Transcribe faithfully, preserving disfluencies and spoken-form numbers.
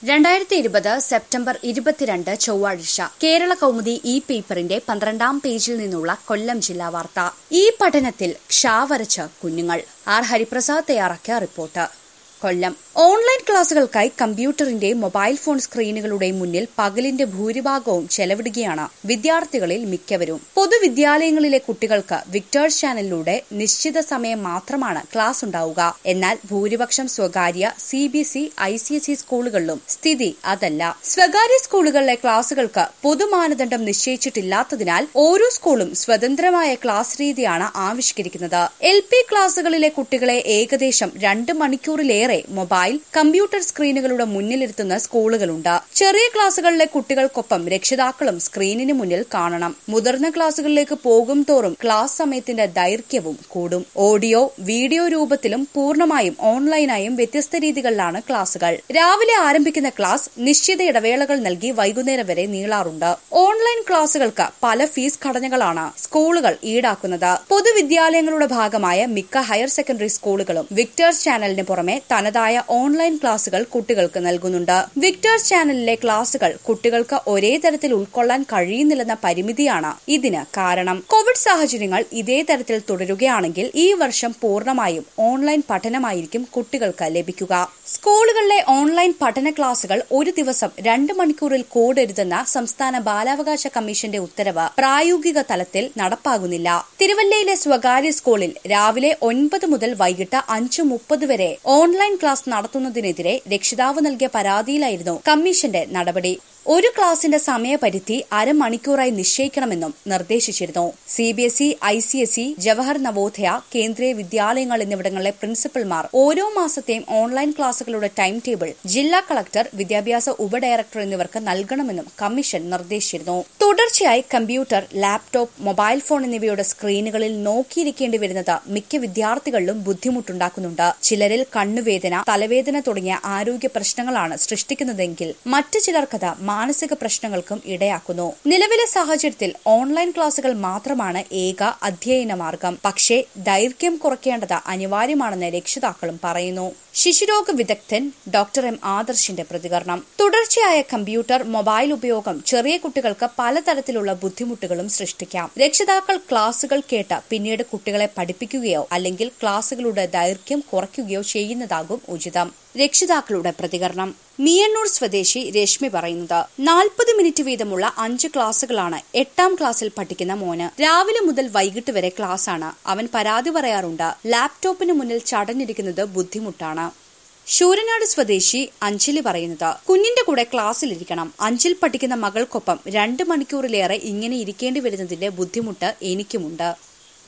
രണ്ടായിരത്തി ഇരുപത് സെപ്റ്റംബർ ഇരുപത്തിരണ്ട് ചൊവ്വാഴ്ച കേരള കൗമുദി ഇ പേപ്പറിന്റെ പന്ത്രണ്ടാം പേജിൽ നിന്നുള്ള കൊല്ലം ജില്ലാ വാർത്ത. ഈ പഠനത്തിൽ ക്ഷാവരച്ച് കുഞ്ഞുങ്ങൾ. ആർ ഹരിപ്രസാദ് തയ്യാറാക്കിയ റിപ്പോർട്ട്. കൊല്ലം. ഓൺലൈൻ ക്ലാസുകൾക്കായി കമ്പ്യൂട്ടറിന്റെയും മൊബൈൽ ഫോൺ സ്ക്രീനുകളുടെയും മുന്നിൽ പകലിന്റെ ഭൂരിഭാഗവും ചെലവിടുകയാണ് വിദ്യാർത്ഥികളിൽ മിക്കവരും. പൊതുവിദ്യാലയങ്ങളിലെ കുട്ടികൾക്ക് വിക്ടേഴ്സ് ചാനലിലൂടെ നിശ്ചിത സമയം മാത്രമാണ് ക്ലാസ് ഉണ്ടാവുക. എന്നാൽ ഭൂരിപക്ഷം സ്വകാര്യ C B S E I C S E സ്കൂളുകളിലും സ്ഥിതി അതല്ല. സ്വകാര്യ സ്കൂളുകളിലെ ക്ലാസുകൾക്ക് പൊതുമാനദണ്ഡം നിശ്ചയിച്ചിട്ടില്ലാത്തതിനാൽ ഓരോ സ്കൂളും സ്വതന്ത്രമായ ക്ലാസ് രീതിയാണ് ആവിഷ്കരിക്കുന്നത്. എൽ പി ക്ലാസുകളിലെ കുട്ടികളെ ഏകദേശം രണ്ട് മണിക്കൂറിലേറെ മൊബൈൽ കമ്പ്യൂട്ടർ സ്ക്രീനുകളുടെ മുന്നിലിരുത്തുന്ന സ്കൂളുകളുണ്ട്. ചെറിയ ക്ലാസുകളിലെ കുട്ടികൾക്കൊപ്പം രക്ഷിതാക്കളും സ്ക്രീനിന് മുന്നിൽ കാണണം. മുതിർന്ന ക്ലാസുകളിലേക്ക് പോകും തോറും ക്ലാസ് സമയത്തിന്റെ ദൈർഘ്യവും കൂടും. ഓഡിയോ വീഡിയോ രൂപത്തിലും പൂർണ്ണമായും ഓൺലൈനായും വ്യത്യസ്ത രീതികളിലാണ് ക്ലാസുകൾ. രാവിലെ ആരംഭിക്കുന്ന ക്ലാസ് നിശ്ചിത ഇടവേളകൾ നൽകി വൈകുന്നേരം വരെ നീളാറുണ്ട്. ഓൺലൈൻ ക്ലാസുകൾക്ക് പല ഫീസ് ഘടനകളാണ് സ്കൂളുകൾ ഈടാക്കുന്നത്. പൊതുവിദ്യാലയങ്ങളുടെ ഭാഗമായ മിക്ക ഹയർ സെക്കൻഡറി സ്കൂളുകളും വിക്ടേഴ്സ് ചാനലിന് പുറമെ തനതായ ഓൺലൈൻ ക്ലാസുകൾ കുട്ടികൾക്ക് നൽകുന്നുണ്ട്. വിക്ടേഴ്സ് ചാനലിലെ ക്ലാസുകൾ കുട്ടികൾക്ക് ഒരേ തരത്തിൽ ഉൾക്കൊള്ളാൻ കഴിയുന്നില്ലെന്ന പരിമിതിയാണ് ഇതിന് കാരണം. കോവിഡ് സാഹചര്യങ്ങൾ ഇതേ തരത്തിൽ തുടരുകയാണെങ്കിൽ ഈ വർഷം പൂർണ്ണമായും ഓൺലൈൻ പഠനമായിരിക്കും കുട്ടികൾക്ക് ലഭിക്കുക. സ്കൂളുകളിലെ ഓൺലൈൻ പഠന ക്ലാസുകൾ ഒരു ദിവസം രണ്ട് മണിക്കൂറിൽ കൂടരുതെന്ന സംസ്ഥാന ബാലാവകാശ കമ്മീഷന്റെ ഉത്തരവ് പ്രായോഗിക തലത്തിൽ നടപ്പാകുന്നില്ല. തിരുവല്ലയിലെ സ്വകാര്യ സ്കൂളിൽ രാവിലെ ഒൻപത് മുതൽ വൈകിട്ട് അഞ്ച് മുപ്പത് വരെ ഓൺലൈൻ ക്ലാസ് നടത്തുന്നതിനെതിരെ രക്ഷിതാവ് നൽകിയ പരാതിയിലായിരുന്നു കമ്മീഷന്റെ നടപടി. ഒരു ക്ലാസിന്റെ സമയപരിധി അരമണിക്കൂറായി നിശ്ചയിക്കണമെന്നും നിർദ്ദേശിച്ചിരുന്നു. C B S E I C S E Jawahar Navodaya Kendriya വിദ്യാലയങ്ങൾ എന്നിവിടങ്ങളിലെ പ്രിൻസിപ്പൽമാർ ഓരോ മാസത്തെയും ഓൺലൈൻ ക്ലാസുകളുടെ ടൈം ടേബിൾ ജില്ലാ കളക്ടർ, വിദ്യാഭ്യാസ ഉപഡയറക്ടർ എന്നിവർക്ക് നൽകണമെന്നും കമ്മീഷൻ നിർദ്ദേശിച്ചിരുന്നു. തുടർച്ചയായി കമ്പ്യൂട്ടർ, ലാപ്ടോപ്പ്, മൊബൈൽ ഫോൺ എന്നിവയുടെ സ്ക്രീനുകളിൽ നോക്കിയിരിക്കേണ്ടി വരുന്നത് മിക്ക വിദ്യാർത്ഥികളിലും ബുദ്ധിമുട്ടുണ്ടാക്കുന്നുണ്ട്. ചിലരിൽ കണ്ണുവേദന, തലവേദന തുടങ്ങിയ ആരോഗ്യ പ്രശ്നങ്ങളാണ് സൃഷ്ടിക്കുന്നതെങ്കിൽ മറ്റു ചിലർക്കത് മാനസിക പ്രശ്നങ്ങൾക്കും ഇടയാക്കുന്നു. നിലവിലെ സാഹചര്യത്തിൽ ഓൺലൈൻ ക്ലാസുകൾ മാത്രമാണ് ഏക അധ്യയന മാർഗം. പക്ഷേ ദൈർഘ്യം കുറയ്ക്കേണ്ടത് അനിവാര്യമാണെന്ന് രക്ഷിതാക്കളും പറയുന്നു. ശിശുരോഗ വിദഗ്ധൻ ഡോക്ടർ എം ആദർശിന്റെ പ്രതികരണം. തുടർച്ചയായ കമ്പ്യൂട്ടർ, മൊബൈൽ ഉപയോഗം ചെറിയ കുട്ടികൾക്ക് പലതരത്തിലുള്ള ബുദ്ധിമുട്ടുകളും സൃഷ്ടിക്കാം. രക്ഷിതാക്കൾ ക്ലാസുകൾ കേട്ട് പിന്നീട് കുട്ടികളെ പഠിപ്പിക്കുകയോ അല്ലെങ്കിൽ ക്ലാസുകളുടെ ദൈർഘ്യം കുറയ്ക്കുകയോ ചെയ്യുന്നതാകും ഉചിതം. രക്ഷിതാക്കളുടെ പ്രതികരണം. മിയണ്ണൂർ സ്വദേശി രശ്മി പറയുന്നത്, നാൽപ്പത് മിനിറ്റ് വീതമുള്ള അഞ്ച് ക്ലാസുകളാണ് എട്ടാം ക്ലാസ്സിൽ പഠിക്കുന്ന മോന്. രാവിലെ മുതൽ വൈകിട്ട് വരെ ക്ലാസ്സാണ്. അവൻ പരാതി പറയാറുണ്ട്. ലാപ്ടോപ്പിന് മുന്നിൽ ചടഞ്ഞിരിക്കുന്നത് ബുദ്ധിമുട്ടാണ്. ശൂരനാട് സ്വദേശി അഞ്ജലി പറയുന്നത്, കുഞ്ഞിന്റെ കൂടെ ക്ലാസ്സിലിരിക്കണം. അഞ്ചിൽ പഠിക്കുന്ന മകൾക്കൊപ്പം രണ്ട് മണിക്കൂറിലേറെ ഇങ്ങനെ ഇരിക്കേണ്ടി വരുന്നതിന്റെ ബുദ്ധിമുട്ട് എനിക്കുമുണ്ട്.